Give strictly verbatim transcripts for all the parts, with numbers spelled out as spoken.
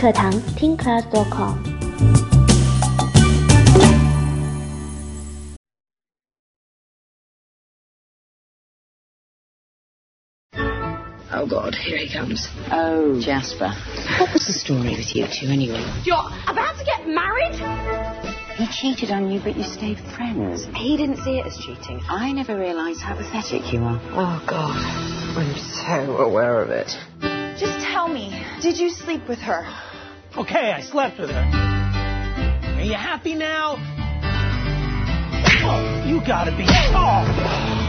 课堂 teen class dot com。 Oh, God, here he comes. Oh, Jasper. What was the story with you two, anyway? You're about to get married? He cheated on you, but you stayed friends. He didn't see it as cheating. I never realised how pathetic you are. Oh, God, I'm so aware of it. Just tell me, did you sleep with her? Okay, I slept with her. Are you happy now? Oh, you gotta be... Oh!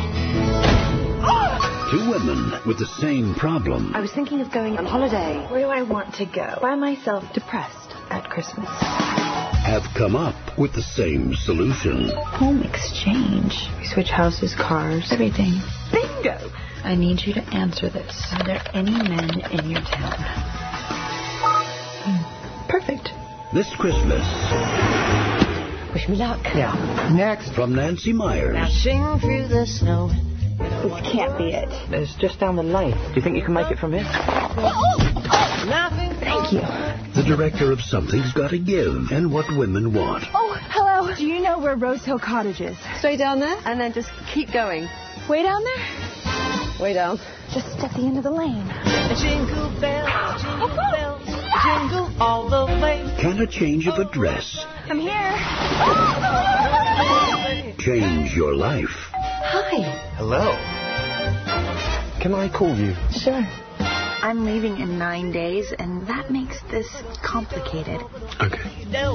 Two women with the same problem. I was thinking of going on holiday. Where do I want to go? By myself, depressed at Christmas. Have come up with the same solution. Home exchange. We switch houses, cars, everything. Bingo! I need you to answer this. Are there any men in your town? Hmm. Perfect. This Christmas. Wish me luck. Yeah. Next. From Nancy Myers. Dashing through the snow. This can't be it. It's just down the lane. Do you think you can make it from here? Thank you. The director of Something's Gotta Give and What Women Want. Oh, hello. Do you know where Rose Hill Cottage is? Straight down there, and then just keep going. Way down there? Way down. Just at the end of the lane. Jingle bell, jingle bell, jingle all the way. Can a change of address I'm here. change your life? Hi. Hello. Can I call you? Sure. I'm leaving in nine days, and that makes this complicated. Okay. No.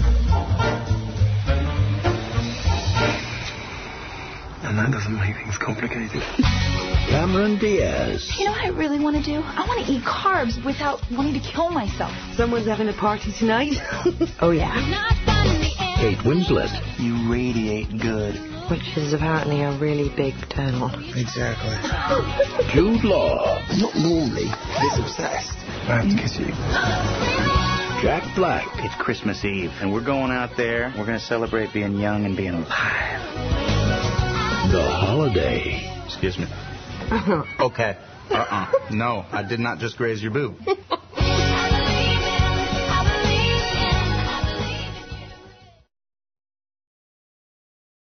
And that doesn't make things complicated. Cameron Diaz. You know what I really want to do? I want to eat carbs without wanting to kill myself. Someone's having a party tonight. Oh, yeah. Kate Winslet. You radiate good. Which is apparently a really big turn on. Exactly. Jude Law. Not normally this obsessed. I have to kiss you. Jack Black. It's Christmas Eve, and we're going out there. We're going to celebrate being young and being alive. The Holiday. Excuse me. Okay. Uh-uh. No, I did not just graze your boob.